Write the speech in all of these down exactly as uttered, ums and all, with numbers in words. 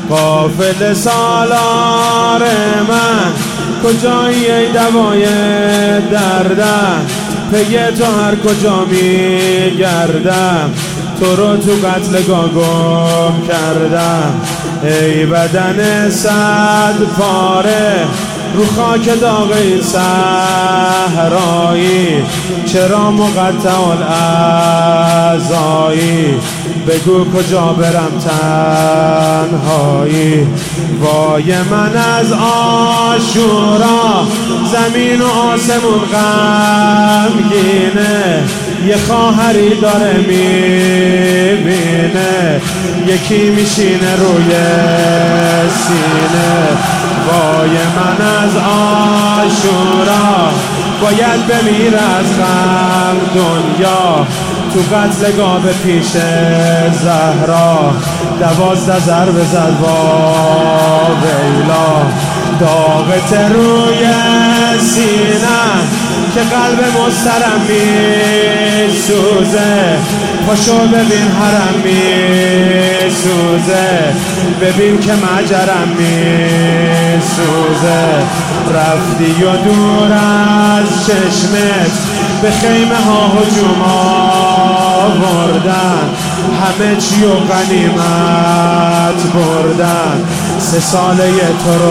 قافل سالار من کجایی ای دوای دردم، پی تو هر کجا می گردم، تو رو تو قتلگاه گم کردم. ای بدن صد پاره رو خاک داغ این صحرایی، چرا مقطع الاعضایی؟ بگو کجا برم تنهایی؟ وای من از عاشورا زمین و آسمون غمگینه، یه خواهری داره میبینه، یکی میشینه روی سینه. وای من از عاشورا باید بمیر از غم دنیا، تو قتلگاه به پیش زهرا دوازده ضربه زد وا ویلا. داغت روی سینم که قلب مضطرم میسوزه، پاشو ببین حرم میسوزه، ببین که مجرم میسوزه. رفتی و دور از چشمت به خیمه ها هجوم آوردن، همه چی و غنیمت بردن، سه ساله تو رو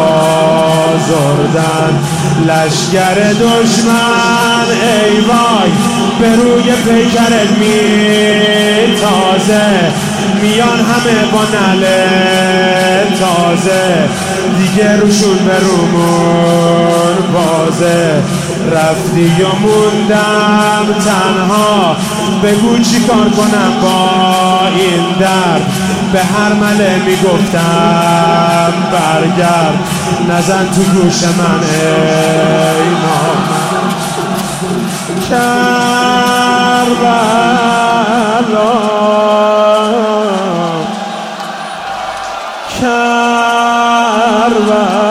آزردن. لشگر دشمن ای وای به روی پیکرت میتازه، میان همه با نعل تازه، دیگه روشون به رومون بازه. رفتی و موندم تنها، بگو چی کار کنم با این درد؟ به هر مله میگفتم برگرد، نزن تو گوش من ای نامرد. کربلا کربلا